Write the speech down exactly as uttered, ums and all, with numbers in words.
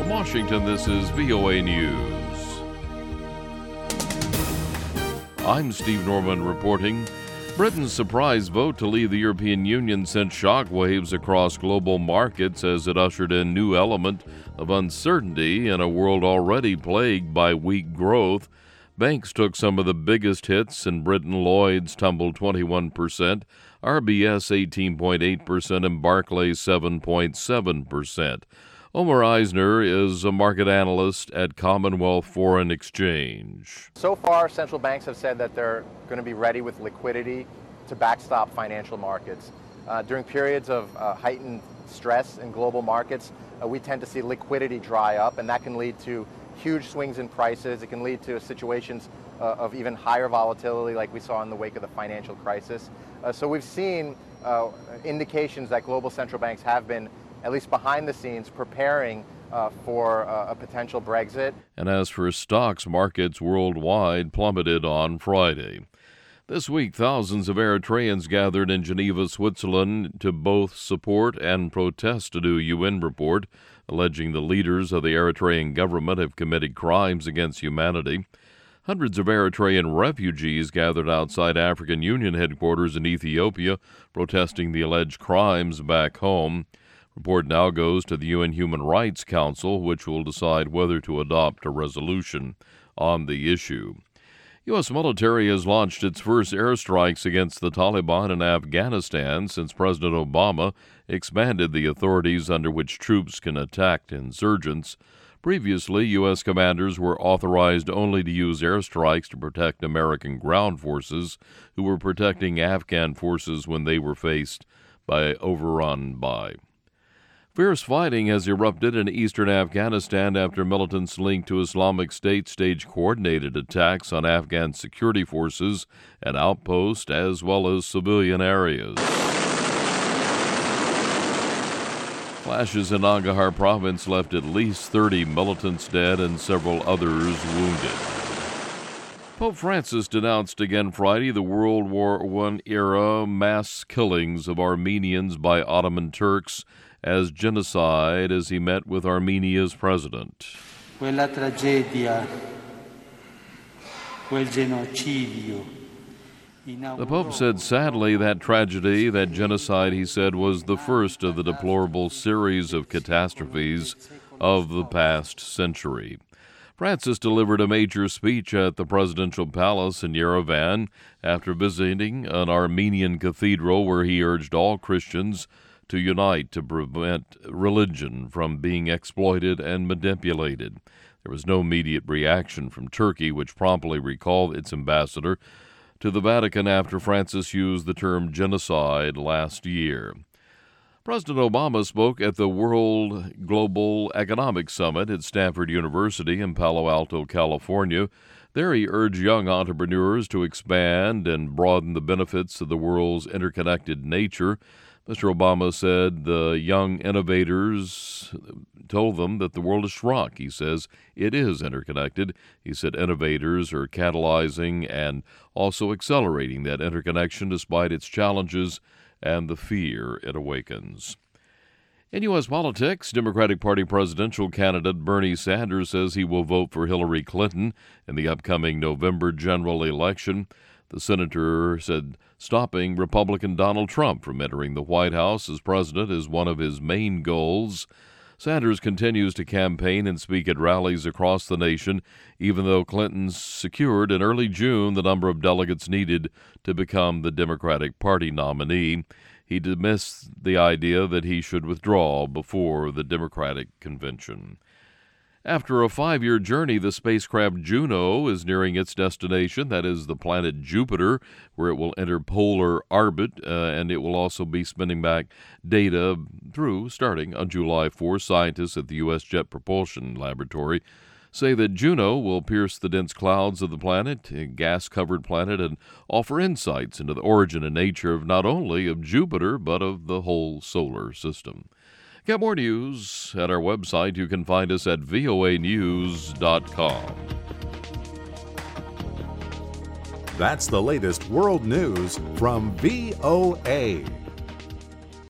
From Washington, this is V O A News. I'm Steve Norman reporting. Britain's surprise vote to leave the European Union sent shockwaves across global markets as it ushered in a new element of uncertainty in a world already plagued by weak growth. Banks took some of the biggest hits. In Britain, Lloyd's tumbled twenty-one percent, R B S eighteen point eight percent, and Barclays seven point seven percent. Omar Eisner is a market analyst at Commonwealth Foreign Exchange. So far, central banks have said that they're going to be ready with liquidity to backstop financial markets. Uh, during periods of uh, heightened stress in global markets, uh, we tend to see liquidity dry up, and that can lead to huge swings in prices. It can lead to situations uh, of even higher volatility like we saw in the wake of the financial crisis. Uh, so we've seen uh, indications that global central banks have been, at least behind the scenes, preparing uh, for uh, a potential Brexit. And as for stocks, markets worldwide plummeted on Friday. This week, thousands of Eritreans gathered in Geneva, Switzerland, to both support and protest a new U N report alleging the leaders of the Eritrean government have committed crimes against humanity. Hundreds of Eritrean refugees gathered outside African Union headquarters in Ethiopia, protesting the alleged crimes back home. Report now goes to the U N Human Rights Council, which will decide whether to adopt a resolution on the issue. U S military has launched its first airstrikes against the Taliban in Afghanistan since President Obama expanded the authorities under which troops can attack insurgents. Previously, U S commanders were authorized only to use airstrikes to protect American ground forces who were protecting Afghan forces when they were faced by overrun by. Fierce fighting has erupted in eastern Afghanistan after militants linked to Islamic State staged coordinated attacks on Afghan security forces and outposts as well as civilian areas. Clashes in Nangarhar province left at least thirty militants dead and several others wounded. Pope Francis denounced again Friday the World War One era mass killings of Armenians by Ottoman Turks as genocide as he met with Armenia's president. Quella tragedia, quel genocidio. The Pope said, sadly, that tragedy, that genocide, he said, was the first of the deplorable series of catastrophes of the past century. Francis delivered a major speech at the presidential palace in Yerevan after visiting an Armenian cathedral where he urged all Christians to unite to prevent religion from being exploited and manipulated. There was no immediate reaction from Turkey, which promptly recalled its ambassador to the Vatican after Francis used the term genocide last year. President Obama spoke at the World Global Economic Summit at Stanford University in Palo Alto, California. There he urged young entrepreneurs to expand and broaden the benefits of the world's interconnected nature. Mister Obama said the young innovators told them that the world is shrunk. He says it is interconnected. He said innovators are catalyzing and also accelerating that interconnection despite its challenges and the fear it awakens. In U S politics, Democratic Party presidential candidate Bernie Sanders says he will vote for Hillary Clinton in the upcoming November general election. The senator said stopping Republican Donald Trump from entering the White House as president is one of his main goals. Sanders continues to campaign and speak at rallies across the nation, even though Clinton secured in early June the number of delegates needed to become the Democratic Party nominee. He dismissed the idea that he should withdraw before the Democratic convention. After a five-year journey, the spacecraft Juno is nearing its destination, that is the planet Jupiter, where it will enter polar orbit, uh, and it will also be spending back data through starting on July fourth. Scientists at the U S Jet Propulsion Laboratory say that Juno will pierce the dense clouds of the planet, a gas-covered planet, and offer insights into the origin and nature of not only of Jupiter, but of the whole solar system. Get more news at our website. You can find us at V O A news dot com. That's the latest world news from V O A.